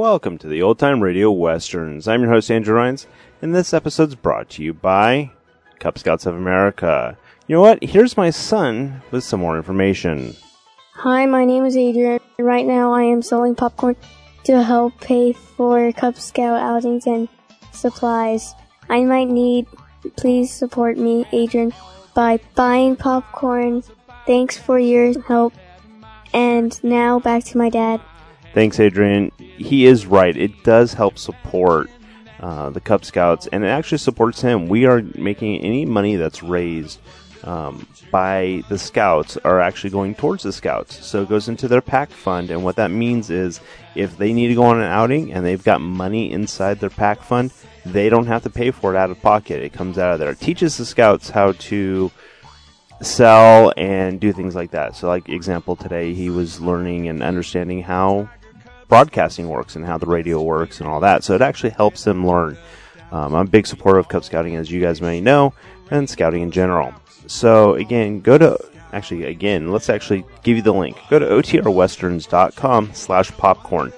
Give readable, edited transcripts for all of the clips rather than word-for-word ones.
Welcome to the Old Time Radio Westerns. I'm your host, Andrew Rines, and this episode's brought to you by Cub Scouts of America. You know what? Here's my son with some more information. Hi, my name is Adrian. Right now I am selling popcorn to help pay for Cub Scout outings and supplies. I might need, please support me, Adrian, by buying popcorn. Thanks for your help. And now back to my dad. Thanks, Adrian. He is right. It does help support the Cub Scouts, and it actually supports him. We are making any money that's raised by the Scouts are actually going towards the Scouts. So it goes into their PAC fund, and what that means is if they need to go on an outing and they've got money inside their PAC fund, they don't have to pay for it out of pocket. It comes out of there. It teaches the Scouts how to sell and do things like that. So like example today, he was learning and understanding how broadcasting works and how the radio works and all that. So it actually helps them learn. I'm a big supporter of Cub Scouting, as you guys may know, and Scouting in general. So again, let's actually give you the link. Go to otrwesterns.com/popcorn.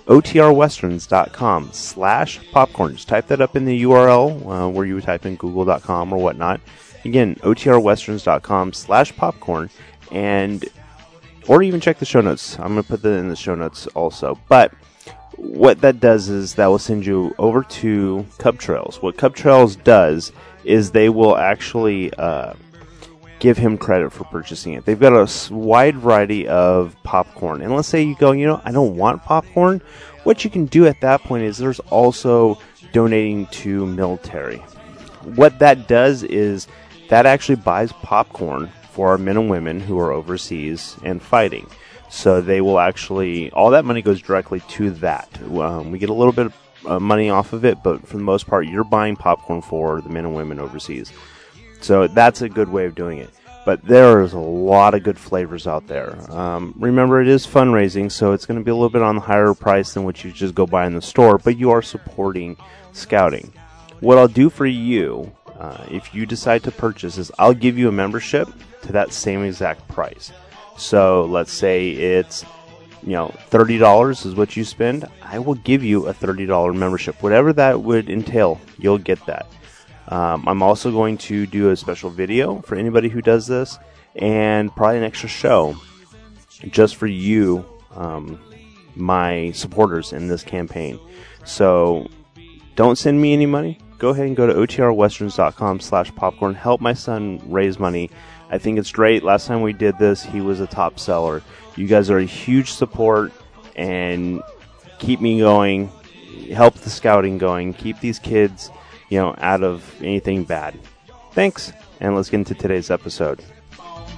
otrwesterns.com/popcorn. Just type that up in the URL where you would type in google.com or whatnot. Again, otrwesterns.com/popcorn, or even check the show notes. I'm going to put that in the show notes also. But what that does is that will send you over to Cub Trails. What Cub Trails does is they will actually give him credit for purchasing it. They've got a wide variety of popcorn. And let's say you go, I don't want popcorn. What you can do at that point is there's also donating to military. What that does is that actually buys popcorn for our men and women who are overseas and fighting. So they will actually, all that money goes directly to that. We get a little bit of money off of it, but for the most part, you're buying popcorn for the men and women overseas. So that's a good way of doing it. But there is a lot of good flavors out there. Remember, it is fundraising, so it's going to be a little bit on the higher price than what you just go buy in the store, but you are supporting Scouting. What I'll do for you, if you decide to purchase, is I'll give you a membership to that same exact price. So let's say it's $30 is what you spend. I will give you a $30 membership. Whatever that would entail, you'll get that. I'm also going to do a special video for anybody who does this, and probably an extra show just for you, my supporters in this campaign. So don't send me any money. Go ahead and go to otrwesterns.com/popcorn. Help my son raise money. I think it's great. Last time we did this, he was a top seller. You guys are a huge support, and keep me going. Help the Scouting going. Keep these kids, out of anything bad. Thanks, and let's get into today's episode. What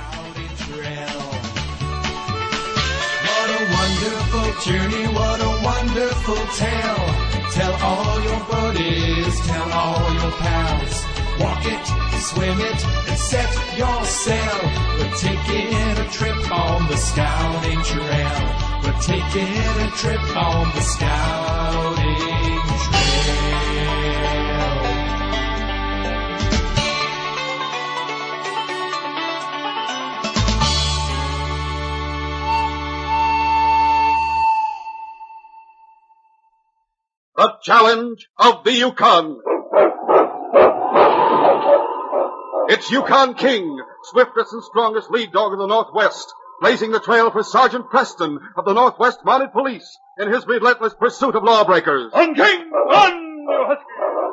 a wonderful journey, what a wonderful tale. Tell all your buddies, tell all your pals. Walk it, swim it, and set your sail. We're taking a trip on the Scouting Trail. We're taking a trip on the Scouting Trail. The Challenge of the Yukon. It's Yukon King, swiftest and strongest lead dog of the Northwest, blazing the trail for Sergeant Preston of the Northwest Mounted Police in his relentless pursuit of lawbreakers. On, King! On, you husky!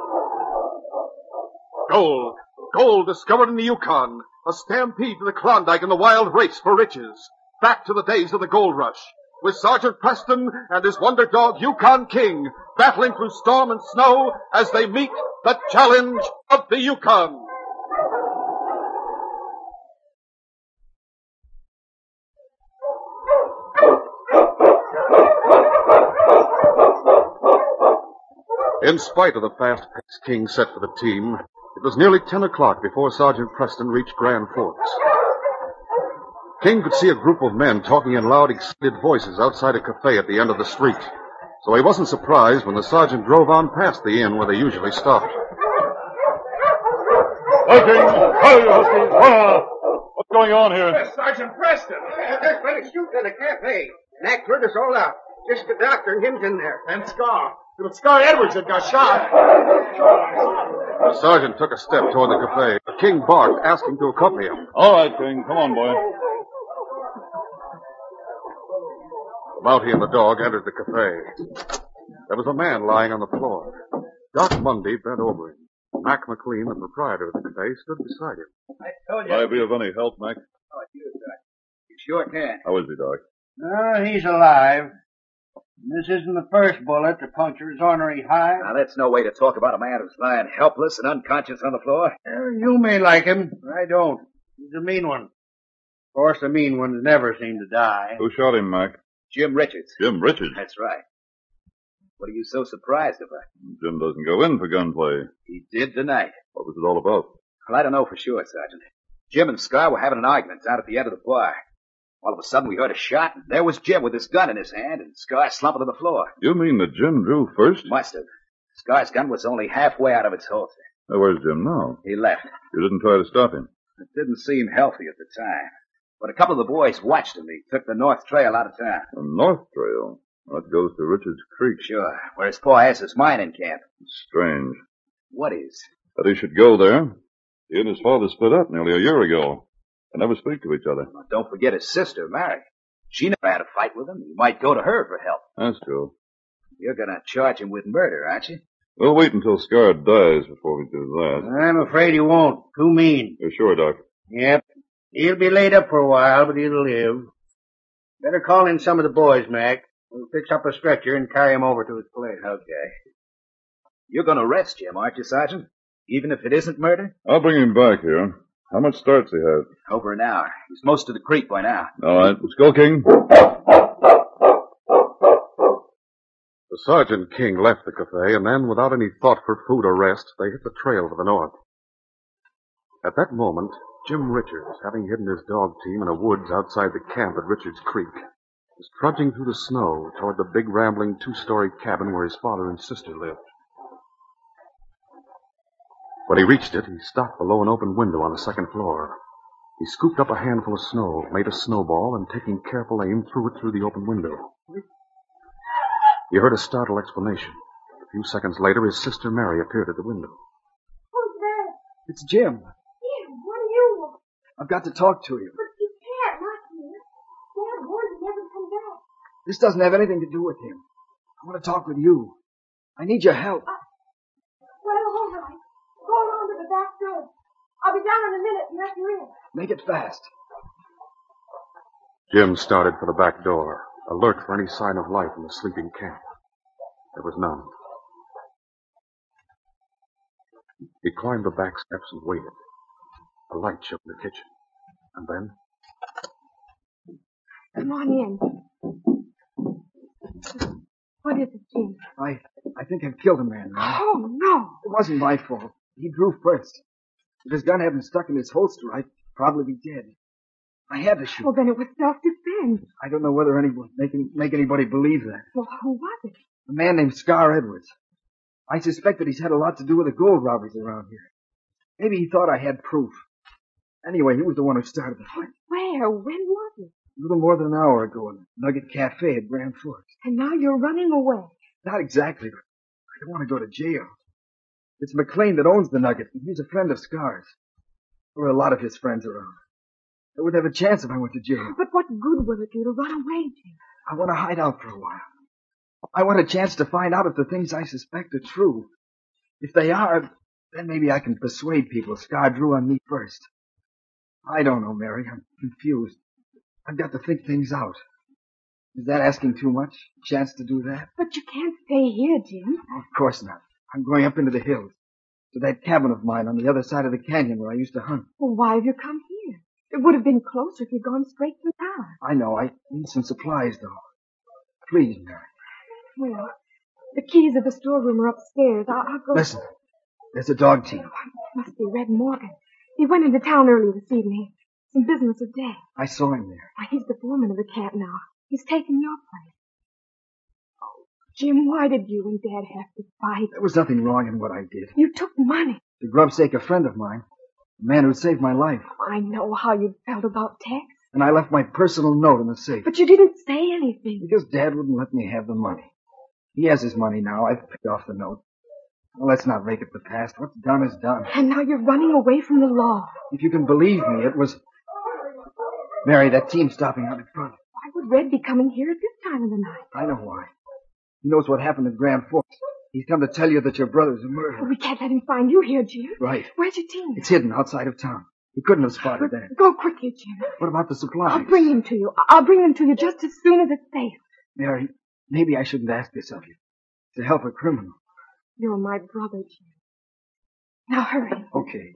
Gold. Gold discovered in the Yukon. A stampede to the Klondike and the wild race for riches. Back to the days of the gold rush. With Sergeant Preston and his wonder dog Yukon King battling through storm and snow as they meet the Challenge of the Yukon. In spite of the fast pace King set for the team, it was nearly 10 o'clock before Sergeant Preston reached Grand Forks. King could see a group of men talking in loud, excited voices outside a cafe at the end of the street, so he wasn't surprised when the sergeant drove on past the inn where they usually stopped. Hi, King! Hi, Husky! What's going on here? Sergeant Preston. There's plenty shooting in the cafe. Mac cleared us all out. Just the doctor and him's in there. And Scar. It was Scar Edwards that got shot. The sergeant took a step toward the cafe. King barked, asking to accompany him. All right, King. Come on, boy. Mounty and the dog entered the cafe. There was a man lying on the floor. Doc Mundy bent over him. Mac McLean, the proprietor of the cafe, stood beside him. I told you. Can I be of any help, Mac? Oh, it's you, Doc. You sure can. How is he, Doc? Oh, he's alive. This isn't the first bullet to puncture his ornery hide. Now, that's no way to talk about a man who's lying helpless and unconscious on the floor. You may like him, but I don't. He's a mean one. Of course, the mean ones never seem to die. Who shot him, Mac? Jim Richards. Jim Richards. That's right. What are you so surprised about? Jim doesn't go in for gunplay. He did tonight. What was it all about? Well, I don't know for sure, Sergeant. Jim and Scar were having an argument out at the end of the bar. All of a sudden, we heard a shot, and there was Jim with his gun in his hand, and Scar slumping to the floor. You mean that Jim drew first? Must have. Scar's gun was only halfway out of its holster. Now, where's Jim now? He left. You didn't try to stop him? It didn't seem healthy at the time. But a couple of the boys watched him. He took the north trail out of town. The North Trail? That goes to Richards Creek. Sure, where his pa has his mining camp. Strange. What is? That he should go there. He and his father split up nearly a year ago. They never speak to each other. Well, don't forget his sister, Mary. She never had a fight with him. You might go to her for help. That's true. You're going to charge him with murder, aren't you? We'll wait until Scar dies before we do that. I'm afraid he won't. Too mean. You're sure, Doc? Yep. He'll be laid up for a while, but he'll live. Better call in some of the boys, Mac. We'll fix up a stretcher and carry him over to his place. Okay. You're going to arrest Jim, aren't you, Sergeant? Even if it isn't murder? I'll bring him back here. How much starts he have? Over an hour. He's most to the creek by now. All right, let's go, King. The Sergeant King left the cafe, and then, without any thought for food or rest, they hit the trail to the north. At that moment, Jim Richards, having hidden his dog team in a woods outside the camp at Richards Creek, was trudging through the snow toward the big, rambling two-story cabin where his father and sister lived. When he reached it, he stopped below an open window on the second floor. He scooped up a handful of snow, made a snowball, and taking careful aim, threw it through the open window. He heard a startled exclamation. A few seconds later, his sister Mary appeared at the window. Who's that? It's Jim. Jim, what do you want? I've got to talk to you. But you can't, not here. Dad warned he never come back. This doesn't have anything to do with him. I want to talk with you. I need your help. Well, all right. Go on to the back door. I'll be down in a minute and let you in. Make it fast. Jim started for the back door, alert for any sign of life in the sleeping camp. There was none. He climbed the back steps and waited. A light showed in the kitchen. And then... Come on in. What is it, Jim? I think I've killed a man now. Oh, no. It wasn't my fault. He drew first. If his gun hadn't stuck in his holster, I'd probably be dead. I had to shoot. Well, then it was self-defense. I don't know whether anyone make anybody believe that. Well, who was it? A man named Scar Edwards. I suspect that he's had a lot to do with the gold robberies around here. Maybe he thought I had proof. Anyway, he was the one who started the fight. Where? When was it? A little more than an hour ago in the Nugget Cafe at Grand Forks. And now you're running away. Not exactly, but I don't want to go to jail. It's McLean that owns the Nugget, and he's a friend of Scar's. There were a lot of his friends around. I wouldn't have a chance if I went to jail. But what good will it do to run away, Jim? I want to hide out for a while. I want a chance to find out if the things I suspect are true. If they are, then maybe I can persuade people Scar drew on me first. I don't know, Mary. I'm confused. I've got to think things out. Is that asking too much? A chance to do that? But you can't stay here, Jim. Oh, of course not. I'm going up into the hills. To that cabin of mine on the other side of the canyon where I used to hunt. Well, why have you come here? It would have been closer if you'd gone straight to town. I know. I need some supplies, though. Please, Mary. Well, the keys of the storeroom are upstairs. I'll go... Listen. There's a dog team. It must be Red Morgan. He went into town earlier this evening. Some business of day. I saw him there. Why, he's the foreman of the camp now. He's taking your place. Oh, Jim, why did you and Dad have to fight? There was nothing wrong in what I did. You took money. To grubstake a friend of mine. A man who saved my life. I know how you felt about Tex. And I left my personal note in the safe. But you didn't say anything. Because Dad wouldn't let me have the money. He has his money now. I've paid off the note. Well, let's not rake up the past. What's done is done. And now you're running away from the law. If you can believe me, it was... Mary, that team stopping out in front. Why would Red be coming here at this time of the night? I know why. He knows what happened at Grand Forks. He's come to tell you that your brother's a murderer. We can't let him find you here, Jim. Right. Where's your team? It's hidden outside of town. He couldn't have spotted that. Go quickly, Jim. What about the supplies? I'll bring him to you. I'll bring them to you just as soon as it's safe. Mary, maybe I shouldn't ask this of you. To help a criminal. You're my brother, Jim. Now hurry. Okay.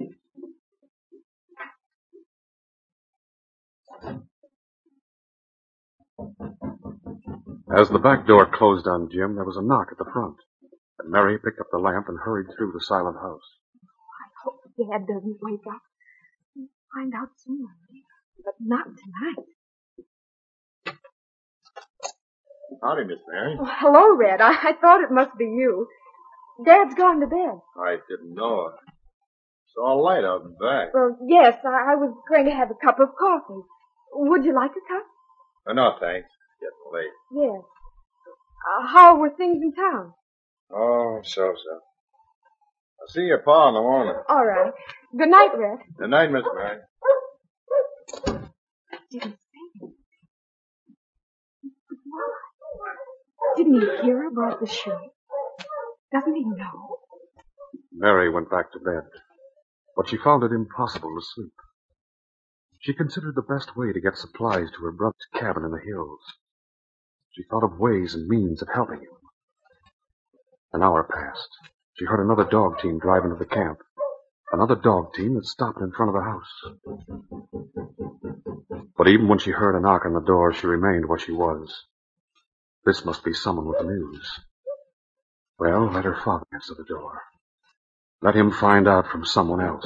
As the back door closed on Jim, there was a knock at the front. And Mary picked up the lamp and hurried through the silent house. I hope Dad doesn't wake up. He'll find out sooner or later. But not tonight. Howdy, Miss Mary. Oh, hello, Red. I thought it must be you. Dad's gone to bed. I didn't know it. Saw a light out in back. Well, yes, I was going to have a cup of coffee. Would you like a cup? No, thanks. Getting late. Yes. How were things in town? Oh, so. I'll see your pa in the morning. All right. Good night, Red. Good night, Miss Mary. Didn't say it. Didn't he hear about the show? Doesn't he know? Mary went back to bed, but she found it impossible to sleep. She considered the best way to get supplies to her brother's cabin in the hills. She thought of ways and means of helping him. An hour passed. She heard another dog team drive into the camp. Another dog team that stopped in front of the house. But even when she heard a knock on the door, she remained where she was. This must be someone with news. Well, let her father answer the door. Let him find out from someone else.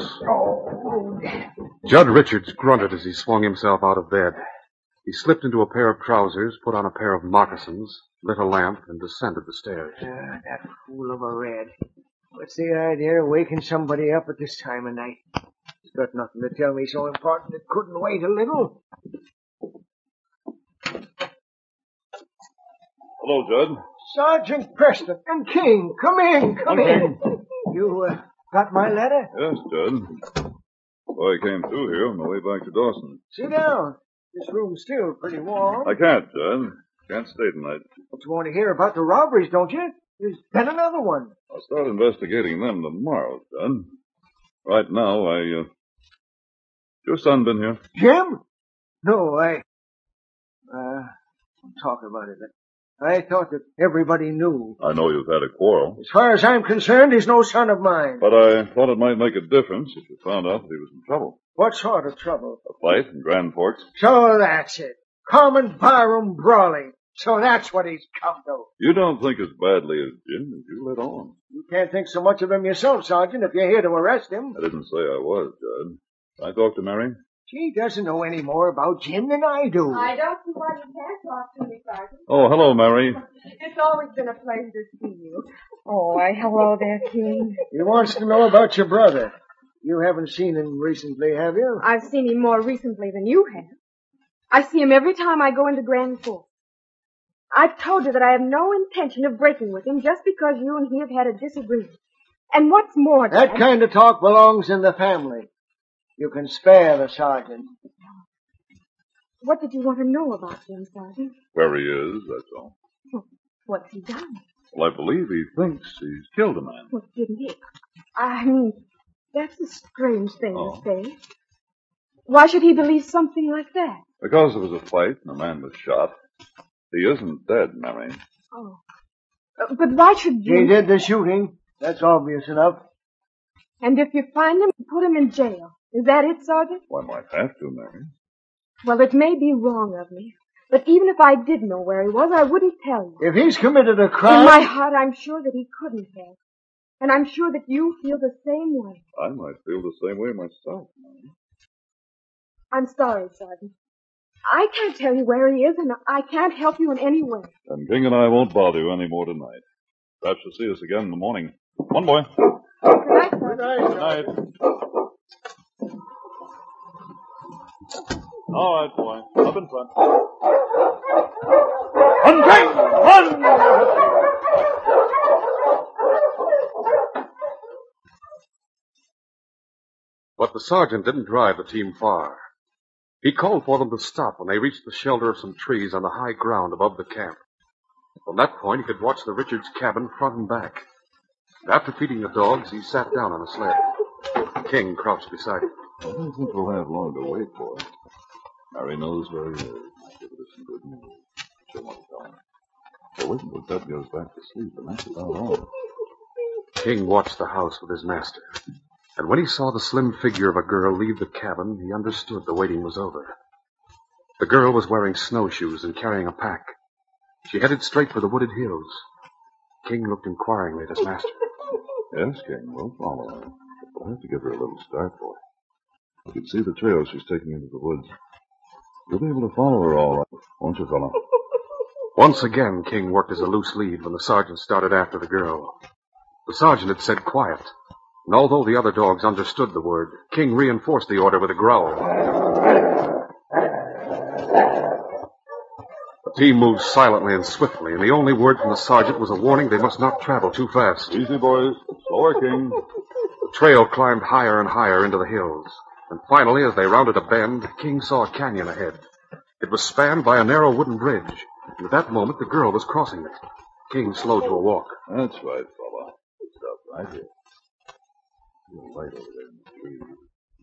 Judd Richards grunted as he swung himself out of bed. He slipped into a pair of trousers, put on a pair of moccasins, lit a lamp, and descended the stairs. That fool of a Red. What's the idea of waking somebody up at this time of night? He's got nothing to tell me so important it couldn't wait a little. Hello, Judd. Sergeant Preston and King, come in. You got my letter? Yes, Judd. Well, I came through here on the way back to Dawson. Sit down. This room's still pretty warm. I can't, Judd. Can't stay tonight. But you want to hear about the robberies, don't you? There's been another one. I'll start investigating them tomorrow, Judd. Right now, your son been here? Jim? No, don't talk about it. I thought that everybody knew. I know you've had a quarrel. As far as I'm concerned, he's no son of mine. But I thought it might make a difference if you found out that he was in trouble. What sort of trouble? A fight in Grand Forks. So that's it. Common barroom brawling. So that's what he's come to. You don't think as badly as Jim as you let on. You can't think so much of him yourself, Sergeant, if you're here to arrest him. I didn't say I was, Judd. I talked to Mary. She doesn't know any more about Jim than I do. I don't see why you can't talk to me, Sergeant. Oh, hello, Mary. It's always been a pleasure to see you. Oh, hello there, King. He wants to know about your brother. You haven't seen him recently, have you? I've seen him more recently than you have. I see him every time I go into Grand Forks. I've told you that I have no intention of breaking with him just because you and he have had a disagreement. And what's more, Dad, that kind of talk belongs in the family. You can spare the sergeant. What did you want to know about Jim, Sergeant? Where he is, that's all. What's he done? Well, I believe he thinks he's killed a man. Well, didn't he? I mean, that's a strange thing to say. Why should he believe something like that? Because there was a fight and a man was shot. He isn't dead, Mary. Oh. But why should Jim... He did the shooting. That's obvious enough. And if you find him, put him in jail. Is that it, Sergeant? Well, I might have to, Mary. Well, it may be wrong of me. But even if I did know where he was, I wouldn't tell you. If he's committed a crime... In my heart, I'm sure that he couldn't have. And I'm sure that you feel the same way. I might feel the same way myself, Mary. I'm sorry, Sergeant. I can't tell you where he is, and I can't help you in any way. And King and I won't bother you any more tonight. Perhaps you'll see us again in the morning. One boy. Good night, Sergeant. Good night. All right, boy. Up in front. Run, King! Run! But the sergeant didn't drive the team far. He called for them to stop when they reached the shelter of some trees on the high ground above the camp. From that point, he could watch the Richards cabin front and back. After feeding the dogs, he sat down on a sled. King crouched beside him. I don't think we'll have long to wait for him. Mary knows where he is. Give us some good news. She'll want to tell him. So wait until Dud goes back to sleep, and that's about all. King watched the house with his master. And when he saw the slim figure of a girl leave the cabin, he understood the waiting was over. The girl was wearing snowshoes and carrying a pack. She headed straight for the wooded hills. King looked inquiringly at his master. Yes, King, we'll follow her. We'll have to give her a little start, boy. You can see the trail she's taking into the woods. You'll be able to follow her all right, won't you, fella? Once again, King worked as a loose lead when the sergeant started after the girl. The sergeant had said quiet. And although the other dogs understood the word, King reinforced the order with a growl. The team moved silently and swiftly, and the only word from the sergeant was a warning they must not travel too fast. Easy, boys. Slower, King. The trail climbed higher and higher into the hills, and finally, as they rounded a bend, King saw a canyon ahead. It was spanned by a narrow wooden bridge, and at that moment the girl was crossing it. King slowed to a walk. That's right, fella. Stop right here. You're right over there in the trees.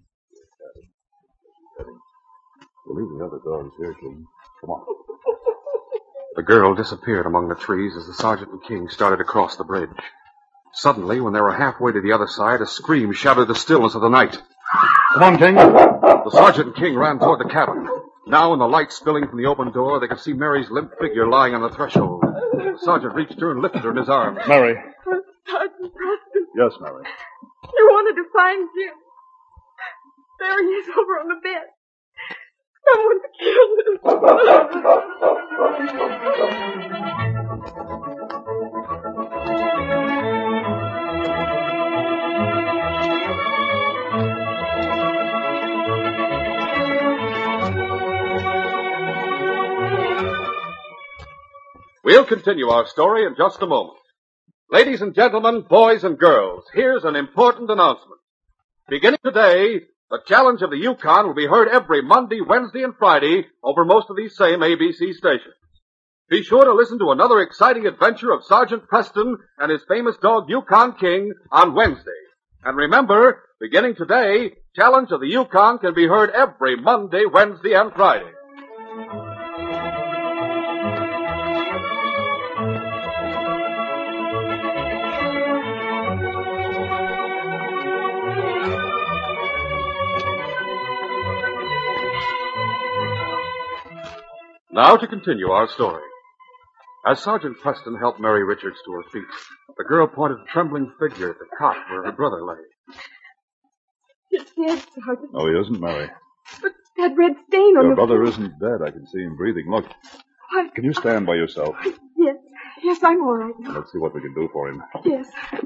We'll leave the other dogs here, King. Come on. The girl disappeared among the trees as the sergeant and King started to cross the bridge. Suddenly, when they were halfway to the other side, a scream shattered the stillness of the night. Come on, King. The sergeant and King ran toward the cabin. Now, in the light spilling from the open door, they could see Mary's limp figure lying on the threshold. The sergeant reached her and lifted her in his arms. Mary. Sergeant Preston, Yes, Mary. you wanted to find Jim. There he is over on the bed. Someone's killed him. We'll continue our story in just a moment. Ladies and gentlemen, boys and girls, here's an important announcement. Beginning today, the Challenge of the Yukon will be heard every Monday, Wednesday, and Friday over most of these same ABC stations. Be sure to listen to another exciting adventure of Sergeant Preston and his famous dog Yukon King on Wednesday. And remember, beginning today, Challenge of the Yukon can be heard every Monday, Wednesday, and Friday. Now to continue our story. As Sergeant Preston helped Mary Richards to her feet, the girl pointed a trembling figure at the cot where her brother lay. He's dead, Sergeant. No, he isn't, Mary. But that red stain on Your the brother floor. isn't dead. I can see him breathing. Look. What? Can you stand by yourself? Yes, I'm all right now. Let's see what we can do for him. Yes.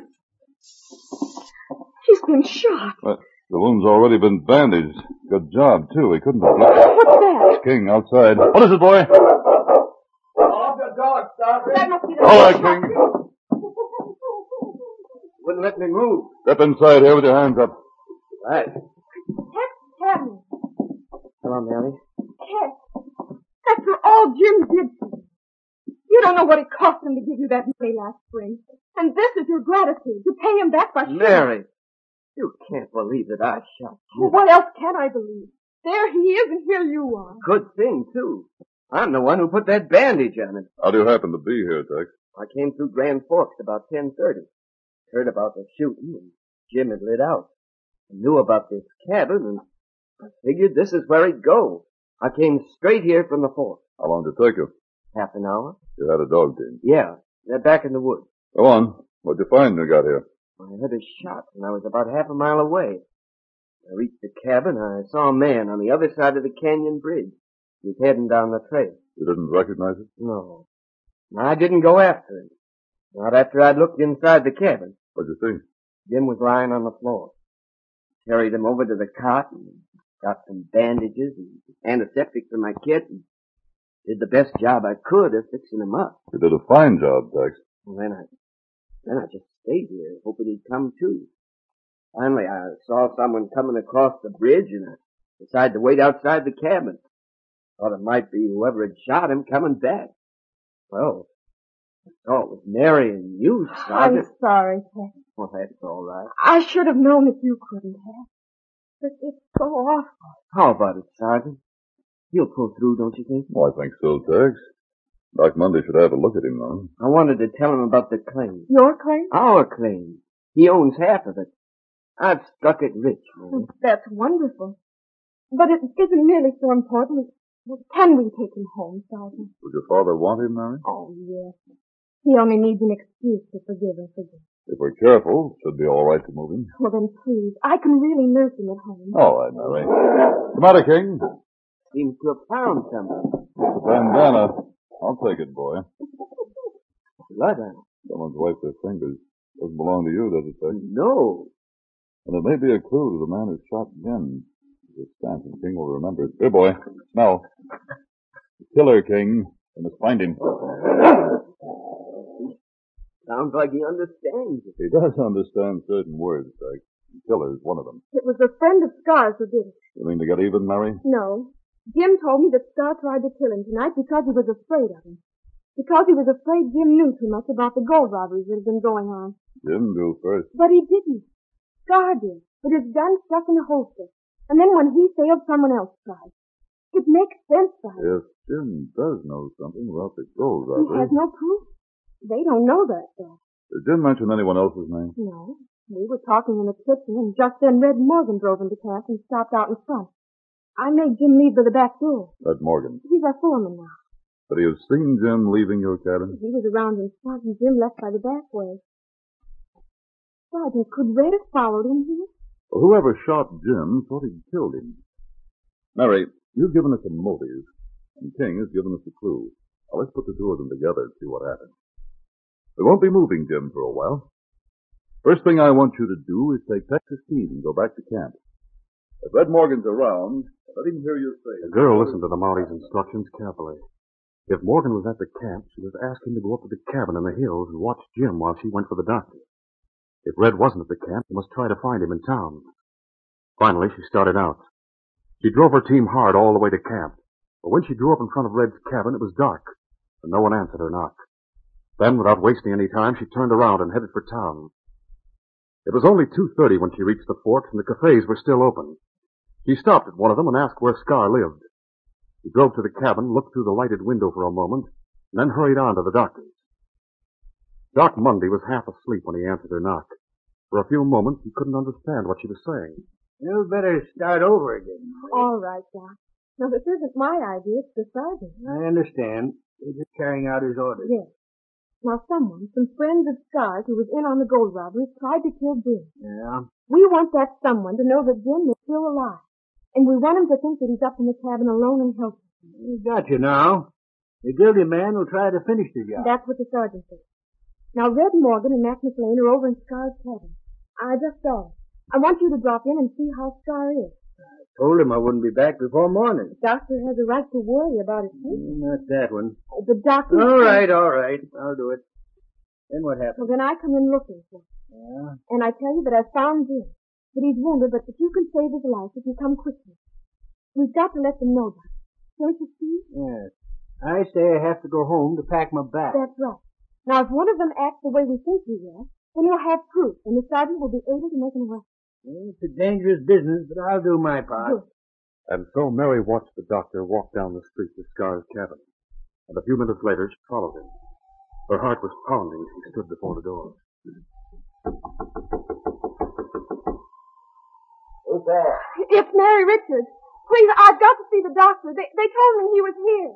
He's been shot. But the wound's already been bandaged. Good job, too. He couldn't have looked. What's that? It's King outside. What is it, boy? Off the dog, Sergeant. That must be the... All right, King. Wouldn't let me move. Step inside here with your hands up. Right. Captain. Hello, Mary. Cat. After all Jim did for you. You don't know what it cost him to give you that money last spring. And this is your gratitude, to pay him back by shooting. Mary, you can't believe that I shot Well, what else can I believe? There he is, and here you are. Good thing, too. I'm the one who put that bandage on him. How do you happen to be here, Tex? I came through Grand Forks about 10:30. Heard about the shooting, and Jim had lit out. I knew about this cabin, and I figured this is where he'd go. I came straight here from the fort. How long did it take you? Half an hour? You had a dog team. Yeah, they're back in the woods. Go on. What'd you find when you got here? I heard a shot, and I was about half a mile away. I reached the cabin. I saw a man on the other side of the canyon bridge. He was heading down the trail. You didn't recognize it? No. I didn't go after him. Not after I'd looked inside the cabin. What'd you see? Jim was lying on the floor. Carried him over to the cot and Got some bandages and antiseptic for my kit and did the best job I could of fixing him up. You did a fine job, Tex. Well, then I just stayed here, hoping he'd come to. Finally, I saw someone coming across the bridge, and I decided to wait outside the cabin. Thought it might be whoever had shot him coming back. Well, I saw it was Mary and you, Sergeant. I'm sorry, Ted. Well, that's all right. I should have known that you couldn't have. But it's so awful. How about it, Sergeant? He'll pull through, don't you think? Well, I think so, Tex. Doc Monday should have a look at him, though. I wanted to tell him about the claim. Your claim? Our claim. He owns half of it. I've struck it rich, Mary. That's wonderful. But it isn't nearly so important. Can we take him home, Sergeant? Would your father want him, Mary? Oh, yes. He only needs an excuse to forgive us again. If we're careful, it should be all right to move him. Well, then, please. I can really nurse him at home. All right, Mary. What's the matter, King? Seems to have found something. It's a bandana. I'll take it, boy. Blood on it. Someone's wiped their fingers. Doesn't belong to you, does it, Tex? No. And it may be a clue to the man who shot Jim. If Stanton King will remember it. Here, boy. Now. The killer, King. We must find him. Sounds like he understands it. He does understand certain words, Tex. The killer's one of them. It was a friend of Scar's who did it. You mean to get even, Mary? No. Jim told me that Scar tried to kill him tonight because he was afraid of him. Because he was afraid Jim knew too much about the gold robberies that had been going on. Jim knew first. But he didn't. Scar did. With his gun stuck in a holster. And then when he failed, someone else tried. It makes sense, Sergeant. If Jim does know something about the gold He robbery... has no proof. They don't know that, though. Did Jim mention anyone else's name? No. We were talking in the kitchen, and just then Red Morgan drove into camp and stopped out in front. I made Jim leave by the back door. Red Morgan. He's our foreman now. But he has seen Jim leaving your cabin? He was around in front, and Jim left by the back way. Sergeant, could Red have followed him here? Well, whoever shot Jim thought he'd killed him. Mary, you've given us a motive, and King has given us a clue. Now, let's put the two of them together and see what happens. We won't be moving Jim for a while. First thing I want you to do is take Texas Steve and go back to camp. If Red Morgan's around, let him hear you say... The girl listened to the Mounties' instructions carefully. If Morgan was at the camp, she was asking him to go up to the cabin in the hills and watch Jim while she went for the doctor. If Red wasn't at the camp, she must try to find him in town. Finally, she started out. She drove her team hard all the way to camp. But when she drew up in front of Red's cabin, it was dark, and no one answered her knock. Then, without wasting any time, she turned around and headed for town. It was only 2:30 when she reached the fort, and the cafes were still open. She stopped at one of them and asked where Scar lived. He drove to the cabin, looked through the lighted window for a moment, and then hurried on to the doctor's. Doc Monday was half asleep when he answered her knock. For a few moments, he couldn't understand what she was saying. You better start over again. All right, Doc. Now, this isn't my idea. It's the sergeant. I understand. You're just carrying out his orders. Yes. Now, some friends of Scar's who was in on the gold robbery, tried to kill Jim. Yeah? We want that someone to know that Jim is still alive. And we want him to think that he's up in the cabin alone and helpless. We got you now. The guilty man will try to finish the job. That's what the sergeant said. Now, Red Morgan and Mac McLean are over in Scar's cabin. I just saw him. I want you to drop in and see how Scar is. Told him I wouldn't be back before morning. The doctor has a right to worry about his health. Not that one. Oh, the doctor... All right. I'll do it. Then what happened? Well, then I come in looking for him. Yeah? And I tell you that I found Jim. That he's wounded, but that you can save his life if you come quickly. We've got to let them know that. Don't you see? Yes. I say I have to go home to pack my bag. That's right. Now, if one of them acts the way we think he will, then we'll have proof, and the sergeant will be able to make an arrest. Well, it's a dangerous business, but I'll do my part. Good. And so Mary watched the doctor walk down the street to Scar's cabin. And a few minutes later, she followed him. Her heart was pounding as she stood before the door. Who's there? It's Mary Richards. Please, I've got to see the doctor. They told me he was here.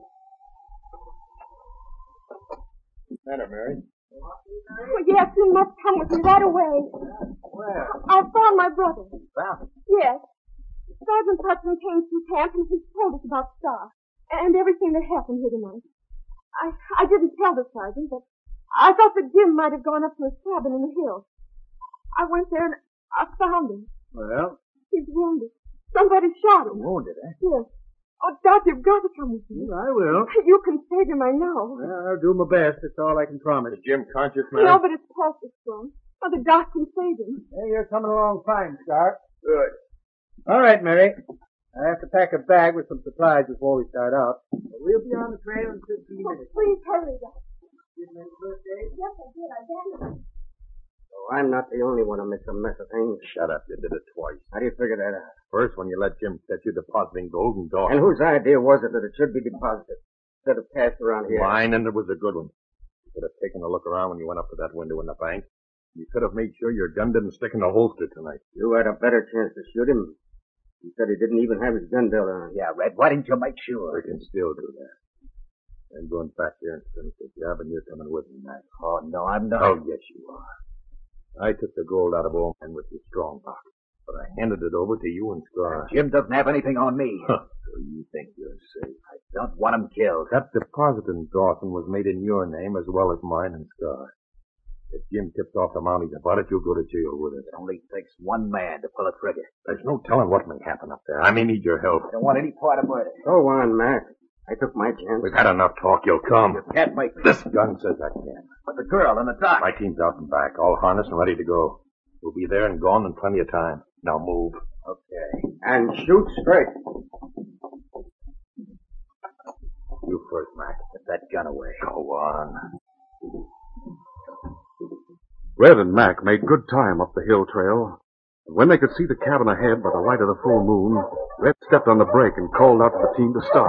What's the matter, Mary? Oh, yes, you must come with me right away. Where? I found my brother. Found him? Yes. Sergeant Hudson came through camp and he told us about Star and everything that happened here tonight. I didn't tell the sergeant, but I thought that Jim might have gone up to his cabin in the hills. I went there and I found him. Well? He's wounded. Somebody shot him. Wounded, eh? Yes. Oh, Doc, you've got to come with me. I will. You can save him, I know. I'll do my best. That's all I can promise. Is Jim conscious, man? No, but his pulse is strong. Oh, the doc can save him. Hey, you're coming along fine, Scar. Good. All right, Mary. I have to pack a bag with some supplies before we start out. We'll be on the trail in 15 minutes. Please hurry, Doc. Did you make a birthday? Yes, I did. I did. Oh, I'm not the only one who makes a mess of things. Shut up. You did it twice. How do you figure that out? First, when you let Jim catch you depositing gold in Dawson. And whose idea was it that it should be deposited instead of passed around here? Mine, and it was a good one. You could have taken a look around when you went up to that window in the bank. You could have made sure your gun didn't stick in the holster tonight. You had a better chance to shoot him. He said he didn't even have his gun belt on. Yeah, Red, why didn't you make sure? We can still do that. I'm going back there and finish the job, and you're coming with me, Mac. Oh, no, I'm not. Oh, yes, you are. I took the gold out of old man with your strong box, but I handed it over to you and Scar. Jim doesn't have anything on me. So you think you're safe? I don't want him killed. That deposit in Dawson was made in your name as well as mine and Scar. If Jim tips off the Mounties about it, you'll go to jail with it. It only takes one man to pull a trigger. There's no telling what may happen up there. I may need your help. I don't want any part of murder. Go on, Mac. I took my chance. We've had enough talk. You'll come. You can't make me. This gun says I can. But the girl and the doc. My team's out and back, all harnessed and ready to go. We'll be there and gone in plenty of time. Now move. Okay. And shoot straight. You first, Mac. Put that gun away. Go on. Red and Mac made good time up the hill trail. And when they could see the cabin ahead by the light of the full moon, Red stepped on the brake and called out to the team to stop.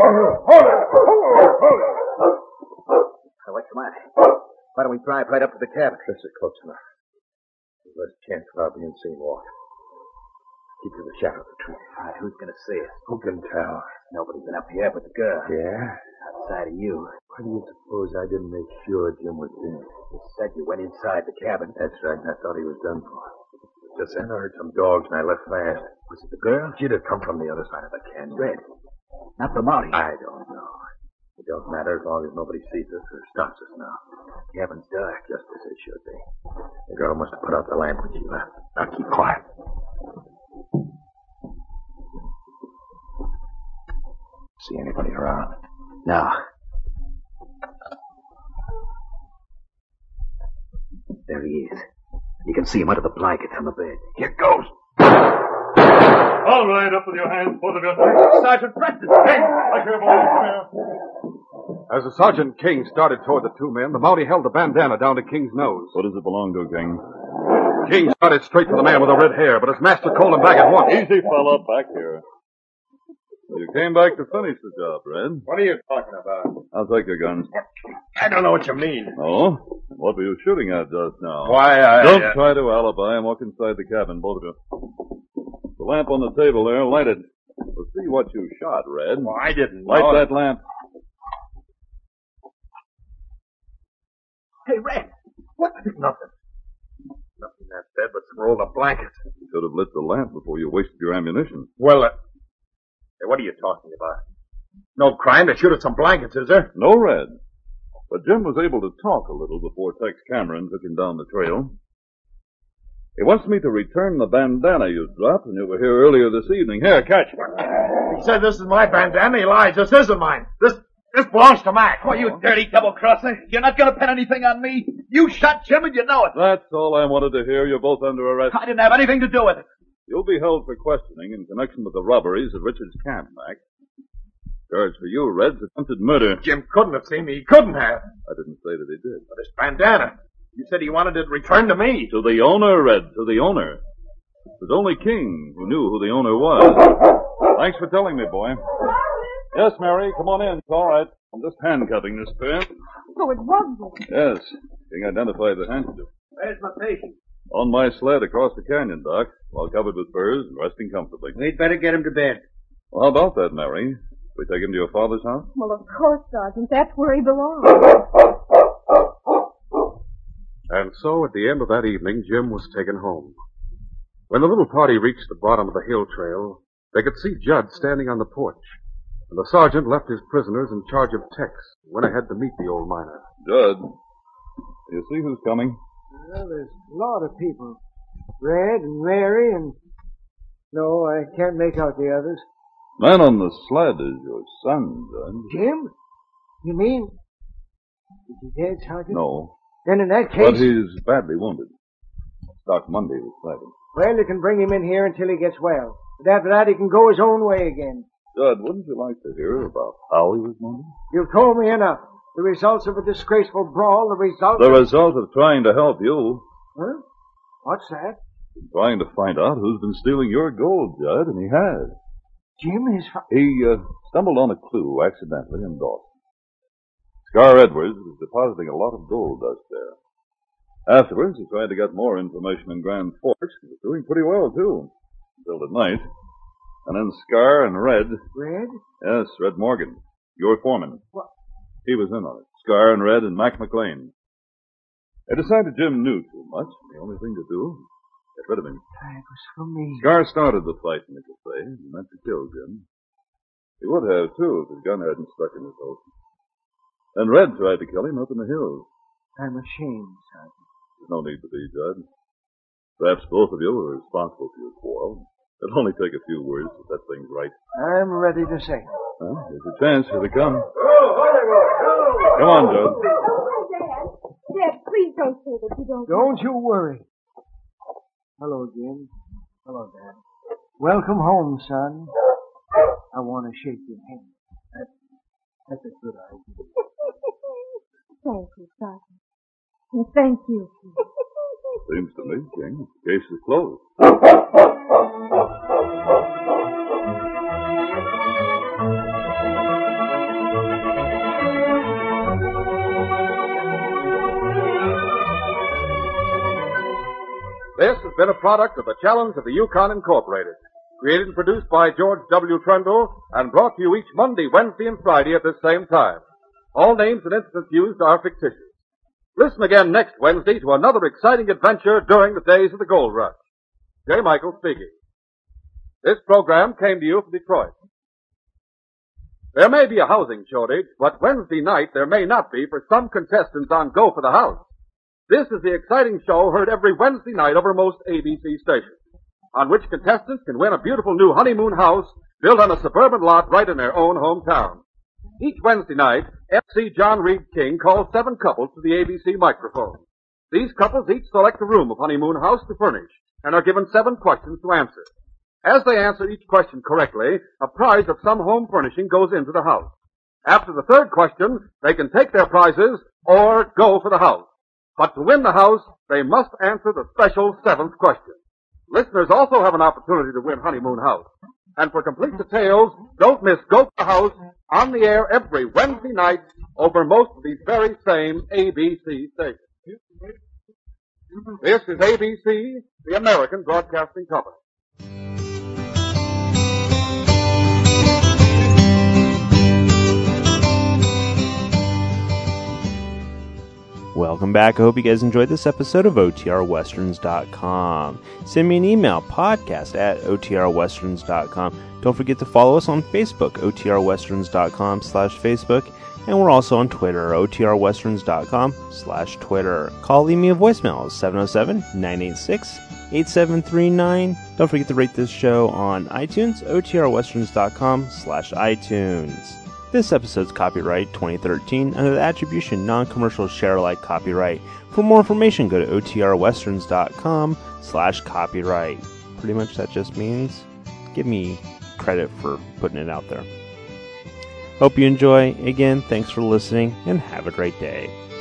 So what's the matter? Why don't we drive right up to the cabin? This is close enough. There's less chance of our being seen walk. Keep to the shadow of the tree. All right, who's going to see us? Who can tell? Nobody's been up here but the girl. Yeah? Outside of you. Why do you suppose I didn't make sure Jim was dead? You said you went inside the cabin. That's right, and I thought he was done for. Just then I heard some dogs and I left fast. Was it the girl? She'd have come from the other side of the canyon. Red. Not the Mountie. I don't know. It don't matter as long as nobody sees us or stops us now. The cabin's dark. Just as it should be. The girl must have put out the lamp when she left. Now keep quiet. See anybody around? No. There he is. You can see him under the blankets on the bed. Here goes. All right, up with your hands, both of you. Sergeant Preston! King! Like your boys, come here. As the Sergeant King started toward the two men, the Mountie held the bandana down to King's nose. What does it belong to, King? King started straight for the man with the red hair, but his master called him back at once. Easy, fella. Back here. So you came back to finish the job, Red. What are you talking about? I'll take your guns. I don't know what you mean. Oh? What were you shooting at just now? Why, Don't try to alibi and walk inside the cabin, both of you. The lamp on the table there, light it. We'll see what you shot, Red. Well, I didn't Light know. that lamp. Hey, Red! What? Nothing. Nothing in that bed but some rolled up blankets. You could have lit the lamp before you wasted your ammunition. Well, hey, what are you talking about? No crime to shoot at some blankets, is there? No, Red. But Jim was able to talk a little before Tex Cameron took him down the trail. He wants me to return the bandana you dropped when you were here earlier this evening. Here, catch. He said this is my bandana. He lies. This isn't mine. This belongs to Mac. Oh, you dirty double-crosser. You're not going to pin anything on me. You shot Jim and you know it. That's all I wanted to hear. You're both under arrest. I didn't have anything to do with it. You'll be held for questioning in connection with the robberies at Richard's camp, Mac. Charge for you, Red's attempted murder. Jim couldn't have seen me. He couldn't have. I didn't say that he did. But his bandana. You said he wanted it returned to me. To the owner, Red, to the owner. It was only King who knew who the owner was. Thanks for telling me, boy. Yes, Mary, come on in. It's all right. I'm just handcuffing this pair. So it was you. Yes, King identified the handkerchief. Where's my patient? On my sled across the canyon, Doc, while covered with furs and resting comfortably. We'd better get him to bed. Well, how about that, Mary? We take him to your father's house? Well, of course, Sergeant. That's where he belongs. And so, at the end of that evening, Jim was taken home. When the little party reached the bottom of the hill trail, they could see Judd standing on the porch. And the sergeant left his prisoners in charge of Tex and went ahead to meet the old miner. Judd, do you see who's coming? Well, there's a lot of people. Red and Mary and No, I can't make out the others. Man on the sled is your son, Judge. Jim? You mean... Is he dead, Sergeant? No. Then in that But case... he's badly wounded. Doc Monday was fighting. Well, you can bring him in here until he gets well. But after that, he can go his own way again. Judd, wouldn't you like to hear about how he was wounded? You've told me enough. The results of a disgraceful brawl, the result... The result of trying to help you. Huh? What's that? Trying to find out who's been stealing your gold, Judd, and he has. Jim is... He stumbled on a clue accidentally in Dawson. Scar Edwards was depositing a lot of gold dust there. Afterwards, he tried to get more information in Grand Forks. He was doing pretty well, too. Until tonight. And then Scar and Red... Red? Yes, Red Morgan. Your foreman. What? He was in on it. Scar and Red and Mac McLean. They decided Jim knew too much. The only thing to do, get rid of him. It was for me. Scar started the fight in the cafe. He meant to kill Jim. He would have, too, if his gun hadn't stuck in his holster. Then Red tried to kill him up in the hills. I'm ashamed, Sergeant. There's no need to be, Judd. Perhaps both of you were responsible for your quarrel. It'll only take a few words to set things right. I'm ready to say. Well, here's a chance. Here they come. Come on, Judd. Dad, please don't say that you don't... Don't you worry. Hello, Jim. Hello, Dad. Welcome home, son. I want to shake your hand. That's a good idea. Thank you, Sergeant. And thank you. Seems to me, King, the case is closed. This has been a product of the Challenge of the Yukon Incorporated. Created and produced by George W. Trundle and brought to you each Monday, Wednesday, and Friday at this same time. All names and incidents used are fictitious. Listen again next Wednesday to another exciting adventure during the days of the gold rush. J. Michael speaking. This program came to you from Detroit. There may be a housing shortage, but Wednesday night there may not be for some contestants on Go for the House. This is the exciting show heard every Wednesday night over most ABC stations, on which contestants can win a beautiful new honeymoon house built on a suburban lot right in their own hometown. Each Wednesday night, FC John Reed King calls 7 couples to the ABC microphone. These couples each select a room of honeymoon house to furnish and are given 7 questions to answer. As they answer each question correctly, a prize of some home furnishing goes into the house. After the 3rd question, they can take their prizes or go for the house. But to win the house, they must answer the special 7th question. Listeners also have an opportunity to win Honeymoon House. And for complete details, don't miss Go for the House on the air every Wednesday night over most of these very same ABC stations. This is ABC, the American Broadcasting Company. Welcome back. I hope you guys enjoyed this episode of OTRWesterns.com. Send me an email, podcast@OTRWesterns.com. Don't forget to follow us on Facebook, OTRWesterns.com/Facebook. And we're also on Twitter, OTRWesterns.com/Twitter. Call, leave me a voicemail, 707-986-8739. Don't forget to rate this show on iTunes, OTRWesterns.com/iTunes. This episode's copyright 2013 under the Attribution Non-Commercial Share-alike copyright. For more information, go to OTRWesterns.com/copyright. Pretty much that just means give me credit for putting it out there. Hope you enjoy. Again, thanks for listening and have a great day.